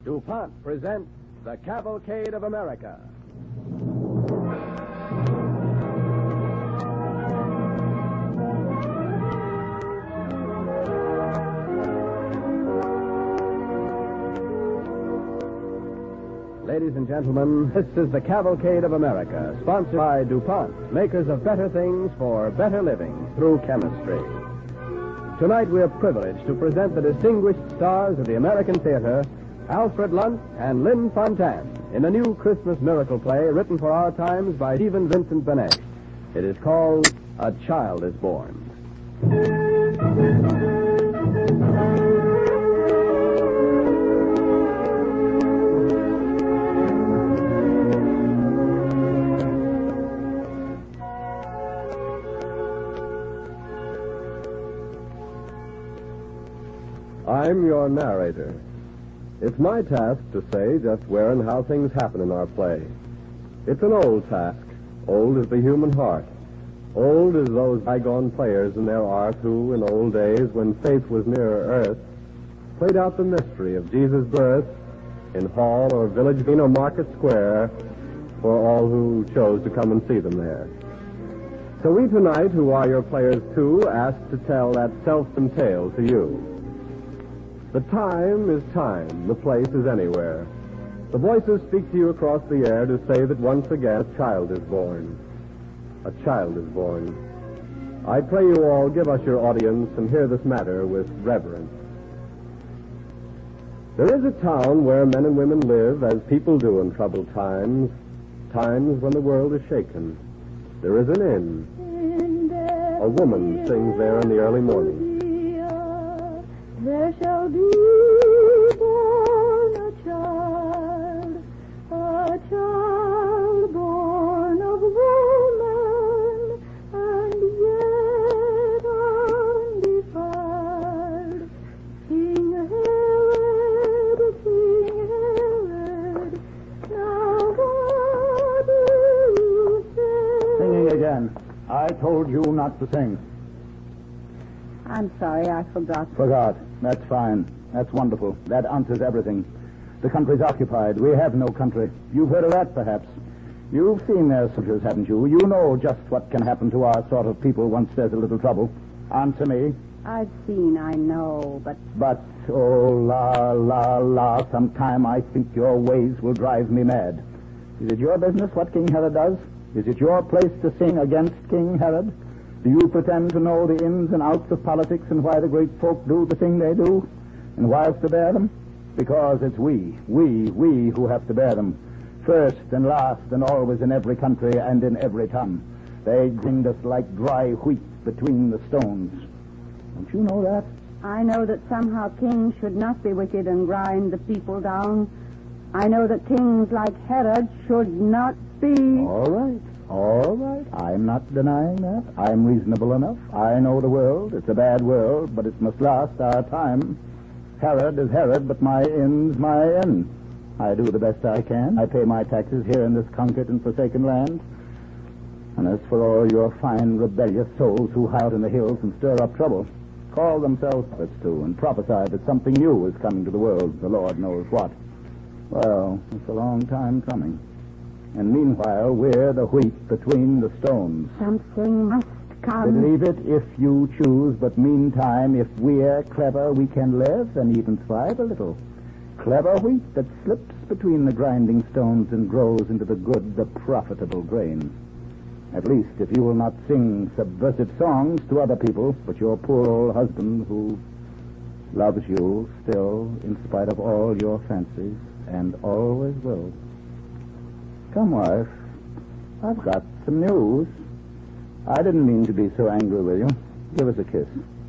DuPont presents The Cavalcade of America. Ladies and gentlemen, this is The Cavalcade of America, sponsored by DuPont, makers of better things for better living through chemistry. Tonight we are privileged to present the distinguished stars of the American theater, Alfred Lunt and Lynn Fontanne, in a new Christmas miracle play written for our times by Stephen Vincent Benet. It is called A Child is Born. I'm your narrator. It's my task to say just where and how things happen in our play. It's an old task. Old as the human heart. Old as those bygone players in their art who, in old days, when faith was nearer earth, played out the mystery of Jesus' birth in hall or village green or market square for all who chose to come and see them there. So we tonight, who are your players too, ask to tell that selfsome tale to you. The time is time. The place is anywhere. The voices speak to you across the air to say that once again a child is born. A child is born. I pray you all give us your audience and hear this matter with reverence. There is a town where men and women live as people do in troubled times, times when the world is shaken. There is an inn. A woman sings there in the early morning. There shall be born a child born of woman, and yet undefiled. King Herod, now what do you say? Singing again. I told you not to sing. I'm sorry, I forgot. Forgot. That's fine. That's wonderful. That answers everything. The country's occupied. We have no country. You've heard of that, perhaps. You've seen their soldiers, haven't you? You know just what can happen to our sort of people once there's a little trouble. Answer me. I've seen, I know, but... But, oh, la, sometime I think your ways will drive me mad. Is it your business what King Herod does? Is it your place to sing against King Herod? Do you pretend to know the ins and outs of politics and why the great folk do the thing they do? And why else to bear them? Because it's we who have to bear them. First and last and always in every country and in every town. They grind us like dry wheat between the stones. Don't you know that? I know that somehow kings should not be wicked and grind the people down. I know that kings like Herod should not be... All right. I'm not denying that. I'm reasonable enough. I know the world. It's a bad world, but it must last our time. Herod is Herod, but my inn's my inn. I do the best I can. I pay my taxes here in this conquered and forsaken land. And as for all your fine, rebellious souls who hide in the hills and stir up trouble, call themselves prophets too and prophesy that something new is coming to the world, the Lord knows what. Well, it's a long time coming. And meanwhile, we're the wheat between the stones. Something must come. Believe it if you choose, but meantime, if we're clever, we can live and even thrive a little. Clever wheat that slips between the grinding stones and grows into the good, the profitable grain. At least, if you will not sing subversive songs to other people, but your poor old husband who loves you still in spite of all your fancies and always will. Come, wife. I've got some news. I didn't mean to be so angry with you. Give us a kiss.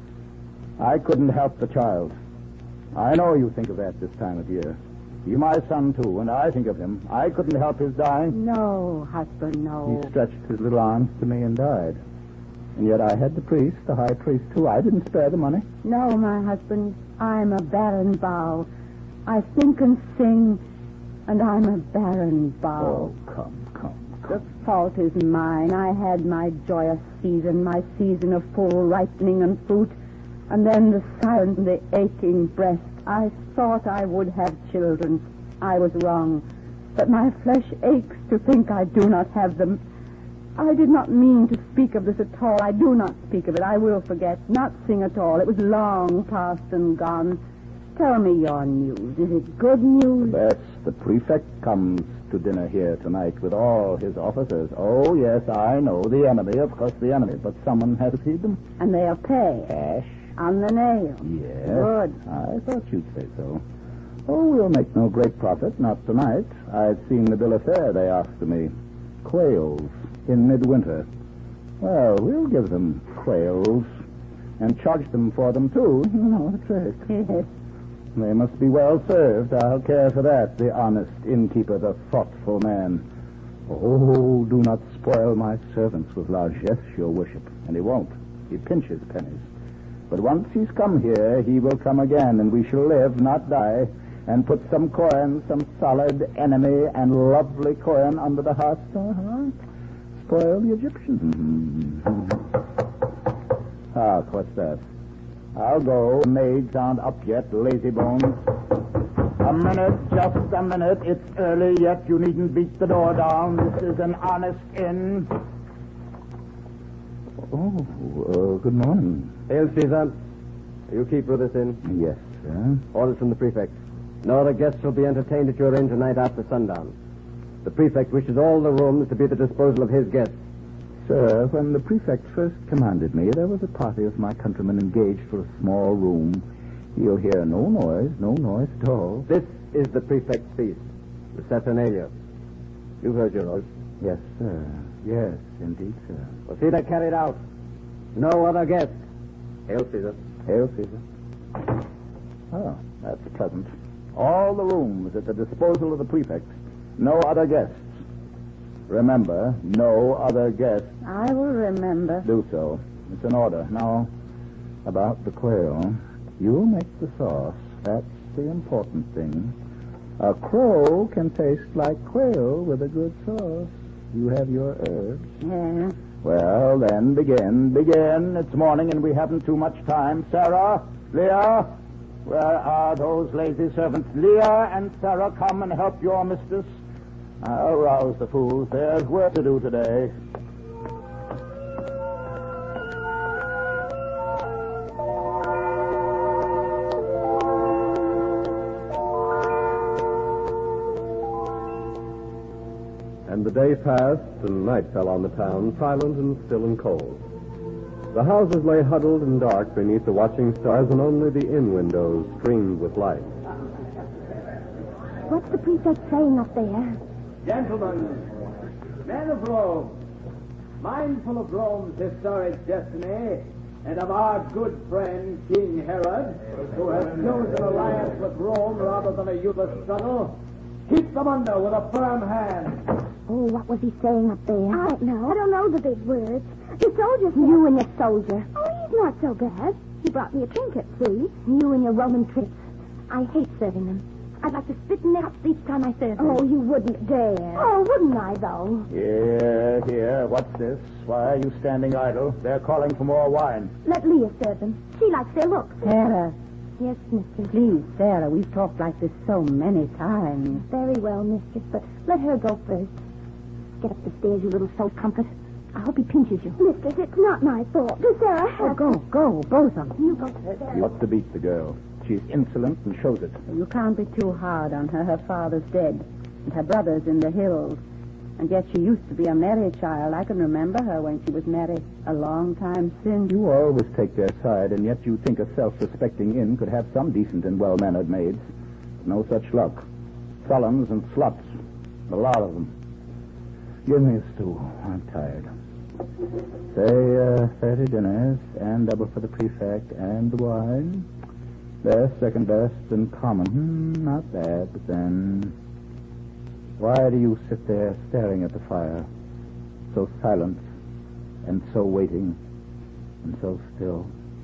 I couldn't help the child. I know you think of that this time of year. You're my son, too, and I think of him. I couldn't help his dying. No, husband, no. He stretched his little arms to me and died. And yet I had the priest, the high priest, too. I didn't spare the money. No, my husband. I'm a barren bough. I think and sing, and I'm a barren bough. Oh, come. The fault is mine. I had my joyous season, my season of full ripening and fruit, and then the silent, the aching breast. I thought I would have children. I was wrong. But my flesh aches to think I do not have them. I did not mean to speak of this at all. I do not speak of it. I will forget, not sing at all. It was long past and gone. Tell me your news. Is it good news? Yes, the prefect comes to dinner here tonight with all his officers. Oh, yes, I know. The enemy, of course, the enemy. But someone has to feed them. And they'll pay. Cash. On the nail. Yes. Good. I thought you'd say so. Oh, we'll make no great profit, not tonight. I've seen the bill of fare they asked of me. Quails in midwinter. Well, we'll give them quails and charge them for them, too. You know the trick. Yes. They must be well served. I'll care for that, the honest innkeeper, the thoughtful man. Oh, do not spoil my servants with largesse, your worship. And he won't. He pinches pennies. But once he's come here, he will come again, and we shall live, not die, and put some coin, some solid enemy and lovely coin under the hearth. Spoil the Egyptians. What's that? I'll go. The maids aren't up yet, lazy bones. A minute, just a minute. It's early yet. You needn't beat the door down. This is an honest inn. Oh, good morning. Hail, Caesar. You keep with us in? Yes, sir. Orders from the prefect. No other guests shall be entertained at your inn tonight after sundown. The prefect wishes all the rooms to be at the disposal of his guests. Sir, when the prefect first commanded me, there was a party of my countrymen engaged for a small room. You'll hear no noise at all. This is the prefect's feast, the Saturnalia. You've heard your oath. Yes, sir. Yes, indeed, sir. We'll see that carried out. No other guests. Hail, Caesar. Hail, Caesar. Oh, that's pleasant. All the rooms at the disposal of the prefect. No other guests. Remember, no other guests. I will remember. Do so. It's an order. Now, about the quail. You'll make the sauce. That's the important thing. A crow can taste like quail with a good sauce. You have your herbs. Yeah. Well, then, begin. It's morning and we haven't too much time. Sarah, Leah, where are those lazy servants? Leah and Sarah, come and help your mistress. I'll rouse the fools. There's work to do today. And the day passed, and night fell on the town, silent and still and cold. The houses lay huddled and dark beneath the watching stars, and only the inn windows streamed with light. What's the prefect saying up there? Gentlemen, men of Rome, mindful of Rome's historic destiny and of our good friend King Herod, who has chosen alliance with Rome rather than a useless struggle, keep them under with a firm hand. Oh, what was he saying up there? I don't know. I don't know the big words. The soldier said... You and your soldier. Oh, he's not so bad. He brought me a trinket, see? You and your Roman tricks. I hate serving them. I'd like to spit in their cups each time I serve them. Oh, you wouldn't dare. Oh, wouldn't I, though? Here. What's this? Why are you standing idle? They're calling for more wine. Let Leah serve them. She likes their looks. Sarah. Yes, mistress. Please, Sarah, we've talked like this so many times. Very well, mistress, but let her go first. Get up the stairs, you little soul comfort. I hope he pinches you. Mistress, it's not my fault. Does Sarah have... Oh, go, both of them. You go first. You ought to beat the girl. She's insolent and shows it. You can't be too hard on her. Her father's dead, and her brother's in the hills. And yet she used to be a merry child. I can remember her when she was merry a long time since. You always take their side, and yet you think a self-respecting inn could have some decent and well-mannered maids. No such luck. Sullens and sluts. A lot of them. Give me a stool. I'm tired. Say, 30 dinners, and double for the prefect, and the wine. Best, second best, and common. Not bad, but then... Why do you sit there staring at the fire, so silent, and so waiting, and so still?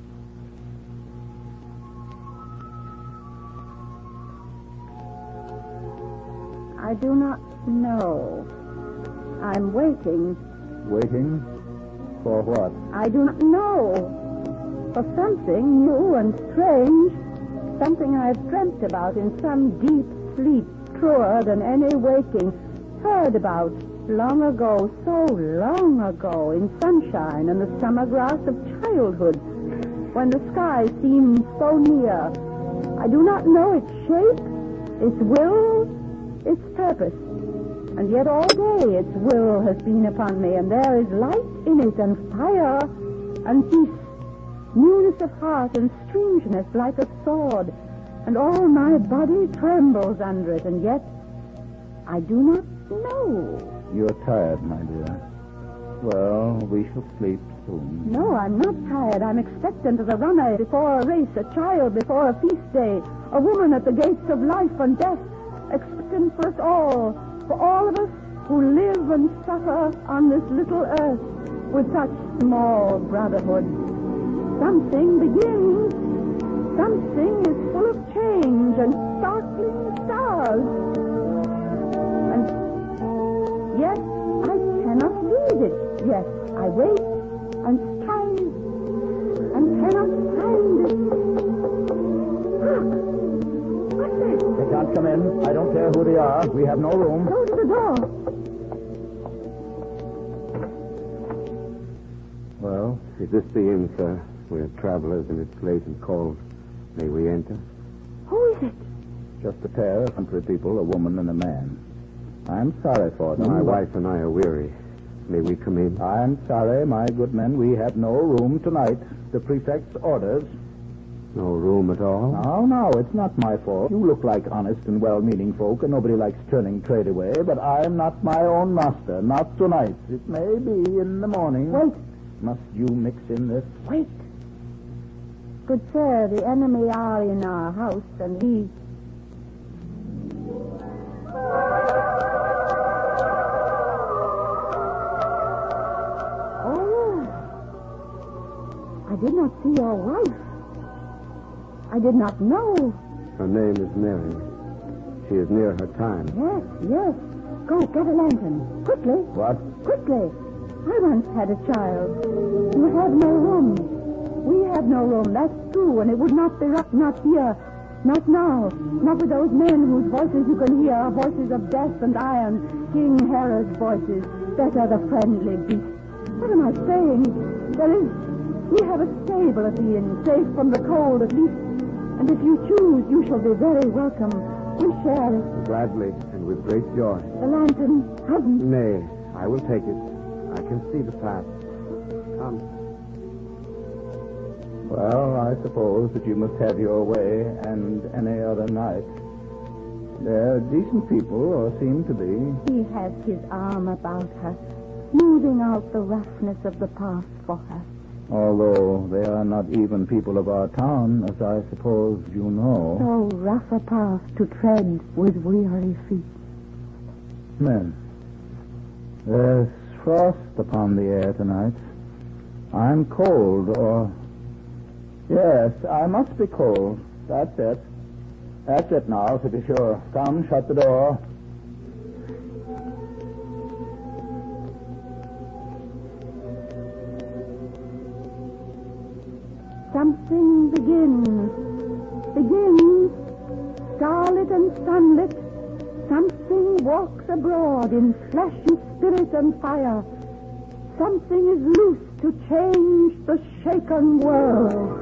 I do not know. I'm waiting. Waiting? For what? I do not know. For something new and strange. something I've dreamt about in some deep sleep, truer than any waking, heard about long ago, so long ago, in sunshine and the summer grass of childhood, when the sky seemed so near. I do not know its shape, its will, its purpose. And yet all day its will has been upon me, and there is light in it, and fire, and peace, newness of heart, and strangeness like a sword, and all my body trembles under it, and yet I do not know. You're tired, my dear. Well, we shall sleep soon. No, I'm not tired. I'm expectant as a runner before a race, a child before a feast day, a woman at the gates of life and death, expectant for us all, for all of us who live and suffer on this little earth with such small brotherhood. Something begins. Something is full of change and sparkling stars. And yet I cannot read it. Yes, I wait and strive and cannot find it. Look! What's that? They can't come in. I don't care who they are. We have no room. Go to the door. Well, is this the inn, sir? We're travelers and it's late and cold. May we enter? Who is it? Just a pair of country people, a woman and a man. I'm sorry for them. My wife and I are weary. May we come in? I'm sorry, my good men. We have no room tonight. The prefect's orders. No room at all? No, it's not my fault. You look like honest and well-meaning folk, and nobody likes turning trade away, but I'm not my own master. Not tonight. It may be in the morning. Wait. Must you mix in this? Wait. Good sir, the enemy are in our house, and he... Oh, I did not see your wife. I did not know. Her name is Mary. She is near her time. Yes. Go, get a lantern. Quickly. What? Quickly. I once had a child. You have no room. We have no room, that's true, and it would not be right, not here, not now, not with those men whose voices you can hear, voices of death and iron, King Herod's voices, better the friendly beast. What am I saying? We have a stable at the inn, safe from the cold at least, and if you choose, you shall be very welcome. We share it. Gladly, and with great joy. The lantern hasn't... Nay, I will take it. I can see the path. Come. Well, I suppose that you must have your way, and any other night. They're decent people, or seem to be. He has his arm about her, smoothing out the roughness of the past for her. Although they are not even people of our town, as I suppose you know. So rough a path to tread with weary feet. Men, there's frost upon the air tonight. I'm cold, or... Yes, I must be cold. That's it. That's it now, to be sure. Come, shut the door. Something begins, starlit and sunlit. Something walks abroad in flesh and spirit and fire. Something is loose to change the shaken world.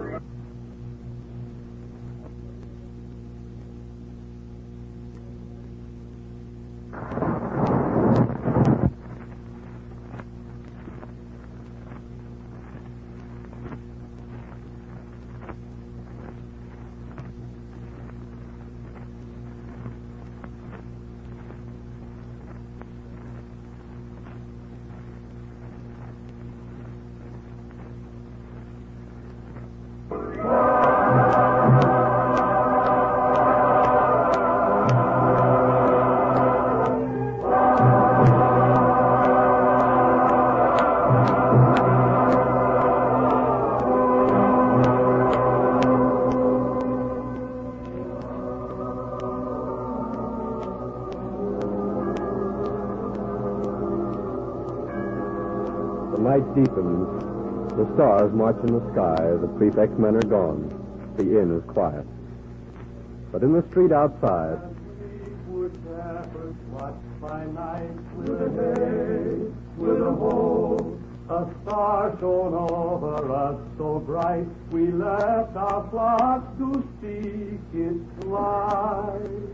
night deepens. The stars march in the sky. The prefect's men are gone. The inn is quiet. but in the street outside. By night with a day, with a hope, a star shone over us so bright, we left our flocks to seek its light.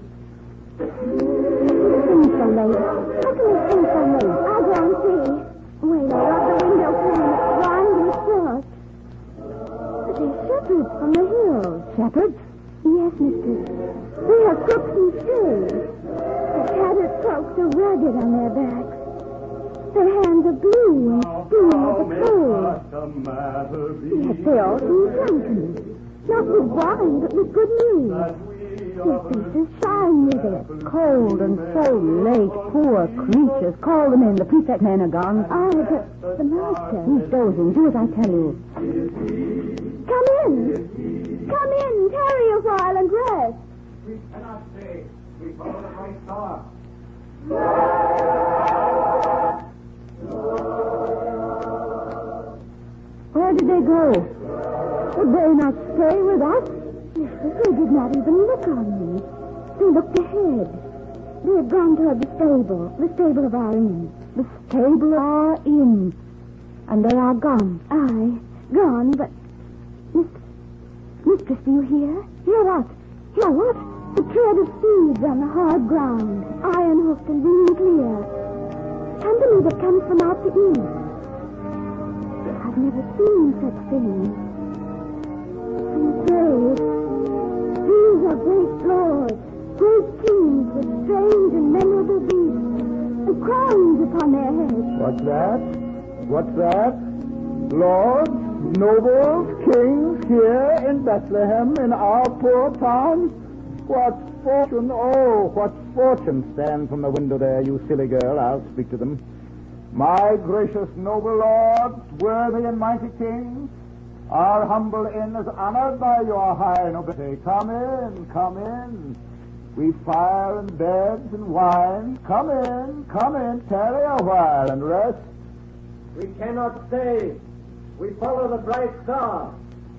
It's so late. How can it be so late? I'll go and see. Wait, I'll rub the window pane. It's blind and shut. But they're shepherds from the hills. Shepherds? Yes, mistress. They have crooks and staves. Their tattered cloaks are rugged on their backs. Their hands are blue and steam with the cold. Yes, they all seem drunken. Not with wine, but with good news. Their faces shine with it. Cold and so late. Poor creatures. Call them in. The prefect men are gone. Ah, but the master. He's dozing. Do as I tell you. Come in. Come in. Tarry a while and rest. We cannot stay. We follow the bright star. Where did they go? Would they not stay with us? Mistress, they did not even look on me. They looked ahead. They had gone toward the stable of our inn. The stable of our inn. And they are gone. Aye, gone, but... Mistress, do you hear? Hear what? Hear what? The tread of seeds on the hard ground, iron-hooked and ringing clear. And the music comes from out the east. I've never seen such things. And these are great lords, great kings with strange and memorable beasts, and crowns upon their heads. What's that? What's that? Lords, nobles, kings here in Bethlehem, in our poor town? What fortune, oh, what fortune. Stand from the window there, you silly girl. I'll speak to them. My gracious noble lords, worthy and mighty kings, our humble inn is honored by your high nobility. Come in, come in. We've fire and beds and wine. Come in, tarry a while and rest. We cannot stay. We follow the bright star.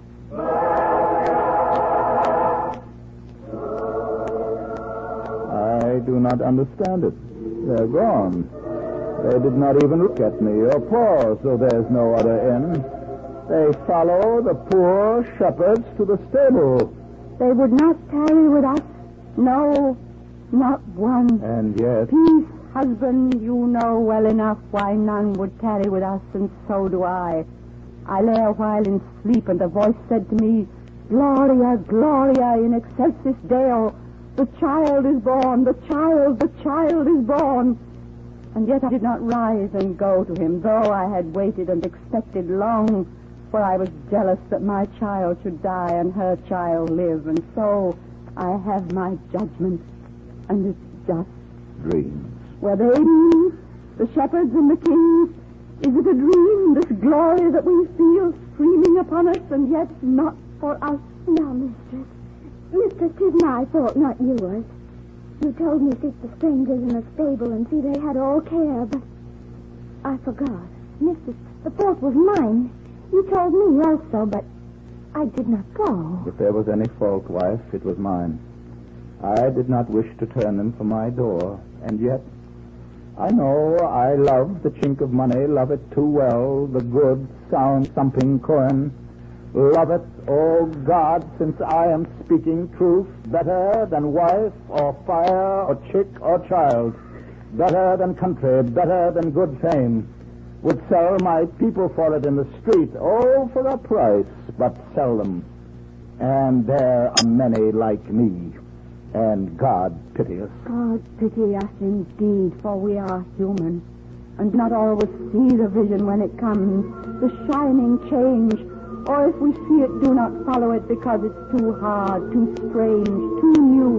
I do not understand it. They're gone. They did not even look at me or pause, so there's no other inn. They follow the poor shepherds to the stable. They would not tarry with us. No, not one. And yet... Peace, husband, you know well enough why none would tarry with us, and so do I. I lay a while in sleep, and a voice said to me, Gloria, Gloria, in excelsis Deo. The child is born, the child is born. And yet I did not rise and go to him, though I had waited and expected long, for I was jealous that my child should die and her child live, and so I have my judgment, and it's just. Dreams. Were they dreams, the shepherds and the kings? Is it a dream, this glory that we feel streaming upon us, and yet not for us? No, mistress. Mistress, 'tis my fault, not yours. You told me seek the strangers in the stable and see they had all care, but I forgot. Mistress, the fault was mine. You told me also, but I did not go. If there was any fault, wife, it was mine. I did not wish to turn them from my door, and yet I know I love the chink of money, love it too well, the good, sound, thumping coin. Love it, oh God, since I am speaking truth, better than wife or fire or chick or child, better than country, better than good fame. Would sell my people for it in the street, oh, for a price, but sell them. And there are many like me, and God pity us. God pity us indeed, for we are human, and not always see the vision when it comes, the shining change. Or if we see it, do not follow it because it's too hard, too strange, too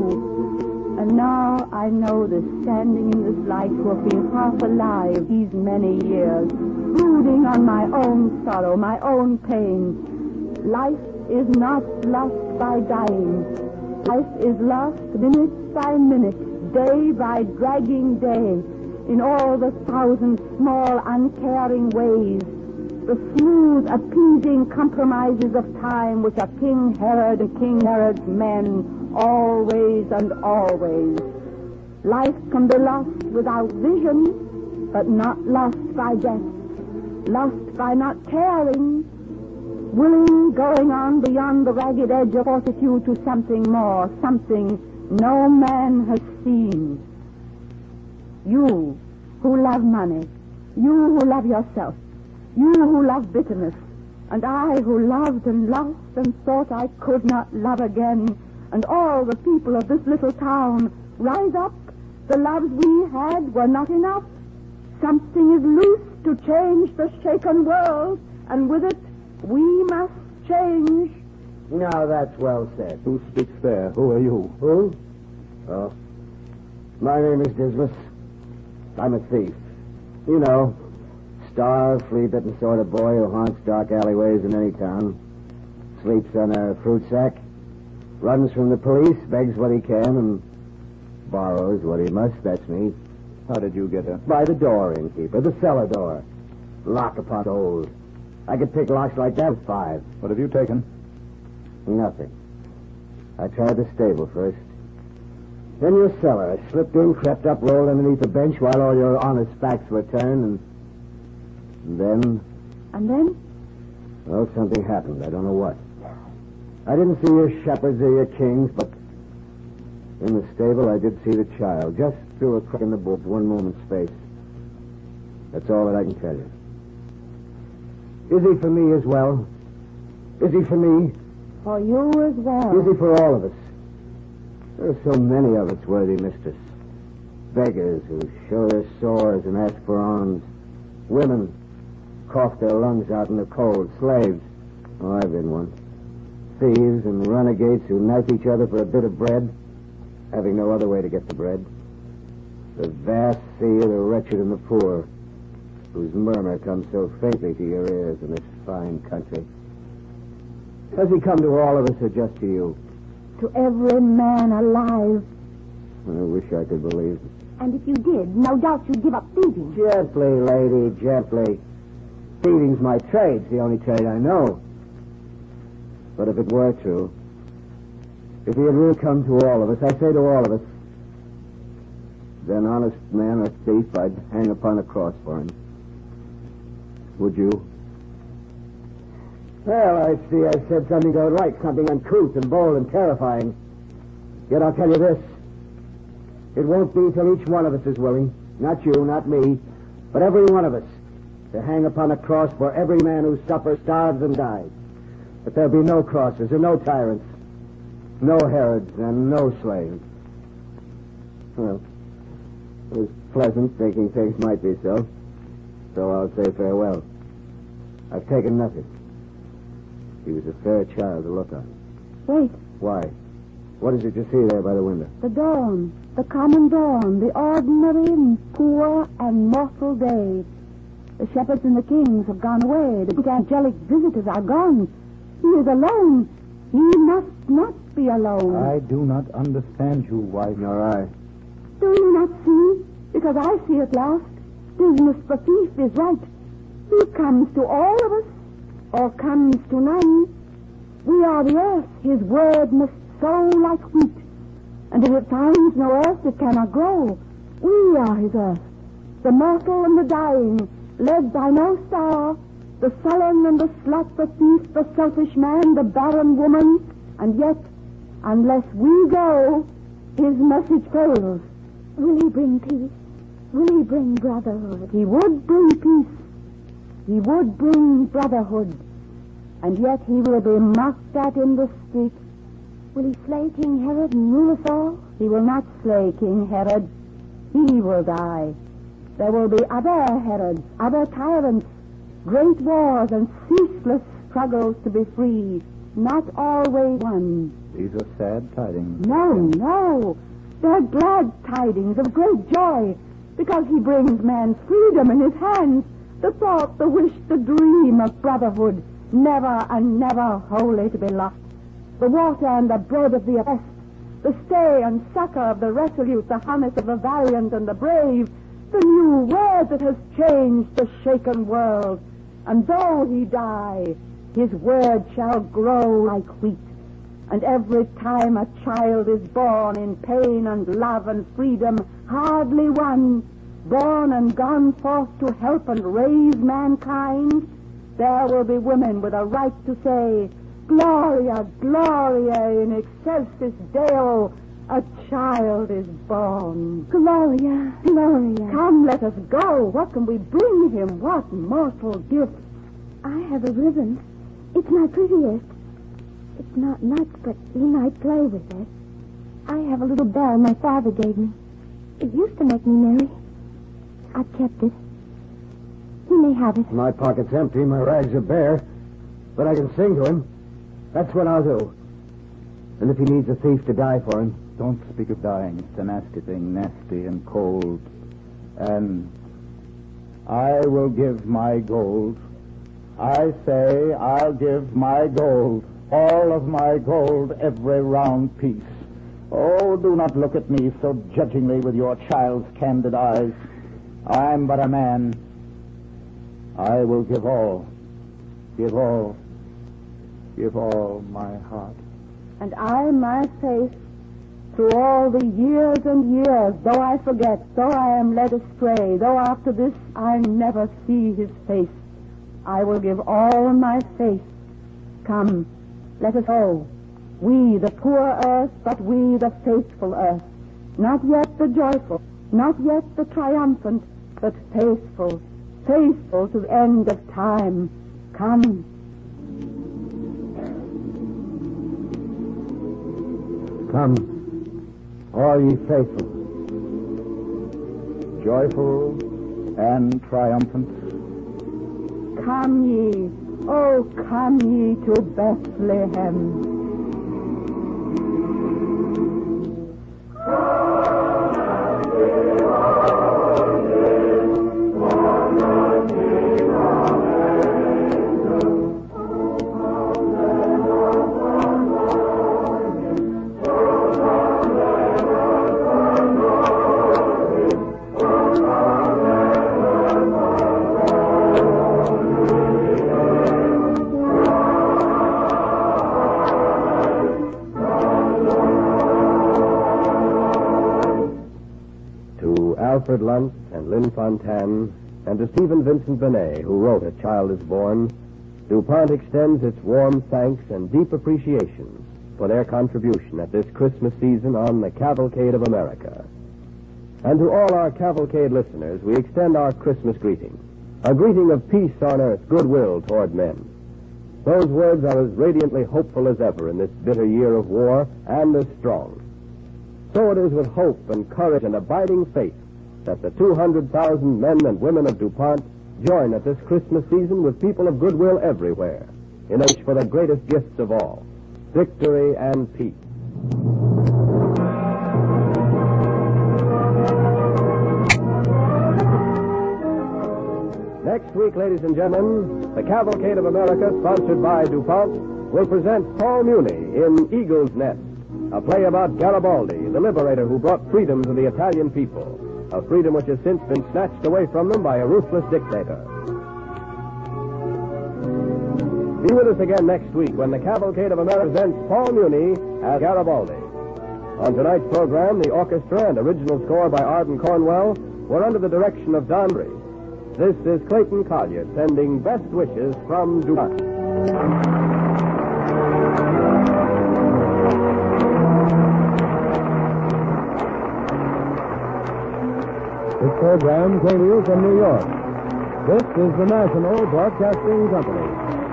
new. And now I know that standing in this light to have been half alive these many years, brooding on my own sorrow, my own pain. Life is not lost by dying. Life is lost minute by minute, day by dragging day, in all the thousand small, uncaring ways. The smooth, appeasing compromises of time which are King Herod and King Herod's men always and always. Life can be lost without vision, but not lost by death. Lost by not caring. Willing, going on beyond the ragged edge of fortitude to something more, something no man has seen. You who love money, you who love yourself, you who love bitterness, and I who loved and lost and thought I could not love again, and all the people of this little town, rise up. The loves we had were not enough. Something is loose to change the shaken world, and with it we must change. Now that's well said. Who speaks there? Who are you? Who? Oh, my name is Dismas. I'm a thief. You know, starved, flea-bitten sort of boy who haunts dark alleyways in any town, sleeps on a fruit sack, runs from the police, begs what he can, and borrows what he must. That's me. How did you get in? By the door, innkeeper, the cellar door. Lock upon old. I could pick locks like that with 5. What have you taken? Nothing. I tried the stable first. Then your cellar. I slipped in, crept up, rolled underneath the bench while all your honest backs were turned, and then... And then? Well, something happened. I don't know what. I didn't see your shepherds or your kings, but in the stable I did see the child, just through a crack in the boards, one moment's space. That's all that I can tell you. Is he for me as well? Is he for me? For you as well. Is he for all of us? There are so many of us, worthy mistress. Beggars who show their sores and ask for alms. Women cough their lungs out in the cold. Slaves. Oh, I've been one. Thieves and renegades who knife each other for a bit of bread, having no other way to get the bread. The vast sea of the wretched and the poor, whose murmur comes so faintly to your ears in this fine country. Has he come to all of us or just to you? To every man alive. I wish I could believe it. And if you did, no doubt you'd give up thieving. Gently, lady, gently. Thieving's my trade. It's the only trade I know. But if it were true, if he had really come to all of us, I say to all of us, then honest man or thief, I'd hang upon a cross for him. Would you? Well, I see I said something to like, something uncouth and bold and terrifying. Yet I'll tell you this. It won't be till each one of us is willing, not you, not me, but every one of us, to hang upon a cross for every man who suffers, starves, and dies. But there'll be no crosses and no tyrants, no Herods and no slaves. Well, it was pleasant thinking things might be so. So I'll say farewell. I've taken nothing. He was a fair child to look on. Wait. Why? What is it you see there by the window? The dawn. The common dawn. The ordinary and poor and mortal day. The shepherds and the kings have gone away. The angelic visitors are gone. He is alone. He must not be alone. I do not understand you, wife. Nor I. Do you not see? Because I see at last. Dismas the thief is right. He comes to all of us, or comes to none. We are the earth. His word must sow like wheat. And if it finds no earth, it cannot grow. We are his earth. The mortal and the dying, led by no star. The sullen and the slut, the thief, the selfish man, the barren woman. And yet, unless we go, his message fails. Will he bring peace? Will he bring brotherhood? He would bring peace. He would bring brotherhood. And yet he will be mocked at in the street. Will he slay King Herod and rule us all? He will not slay King Herod. He will die. There will be other Herods, other tyrants, great wars and ceaseless struggles to be free. Not always one. These are sad tidings. No. They're glad tidings of great joy, because he brings man's freedom in his hands. The thought, the wish, the dream of brotherhood, never and never wholly to be lost. The water and the bread of the oppressed, the stay and succor of the resolute, the harness of the valiant and the brave, the new word that has changed the shaken world. And though he die, his word shall grow like wheat. And every time a child is born in pain and love and freedom hardly won, born and gone forth to help and raise mankind, there will be women with a right to say, Gloria, Gloria in excelsis Deo, a child is born. Gloria, Gloria. Come, let us go. What can we bring him? What mortal gift? I have a ribbon. It's my prettiest. It's not much, but he might play with it. I have a little bell my father gave me. It used to make me merry. I've kept it. He may have it. My pocket's empty, my rags are bare, but I can sing to him. That's what I'll do. And if he needs a thief to die for him. Don't speak of dying. It's a nasty thing, nasty and cold. And I will give my gold. I say I'll give my gold. All of my gold, every round piece. Oh, do not look at me so judgingly with your child's candid eyes. I'm but a man. I will give all. Give all. Give all my heart. And I, my faith, through all the years and years, though I forget, though I am led astray, though after this I never see his face, I will give all my faith. Come, let us go. We, the poor earth, but we, the faithful earth. Not yet the joyful, not yet the triumphant, but faithful, faithful to the end of time. Come. Come, all ye faithful. Joyful and triumphant. Come ye, oh, come ye to Bethlehem. Alfred Lunt and Lynn Fontanne, and to Stephen Vincent Benet, who wrote A Child is Born, DuPont extends its warm thanks and deep appreciation for their contribution at this Christmas season on the Cavalcade of America. And to all our Cavalcade listeners, we extend our Christmas greeting, a greeting of peace on earth, goodwill toward men. Those words are as radiantly hopeful as ever in this bitter year of war, and as strong. So it is with hope and courage and abiding faith that the 200,000 men and women of DuPont join at this Christmas season with people of goodwill everywhere, in search for the greatest gifts of all, victory and peace. Next week, ladies and gentlemen, the Cavalcade of America, sponsored by DuPont, will present Paul Muni in Eagle's Nest, a play about Garibaldi, the liberator who brought freedom to the Italian people, a freedom which has since been snatched away from them by a ruthless dictator. Be with us again next week when the Cavalcade of America presents Paul Muni as Garibaldi. On tonight's program, the orchestra and original score by Arden Cornwell were under the direction of Don Ray. This is Clayton Collier sending best wishes from DuPont. This program came to you from New York. This is the National Broadcasting Company.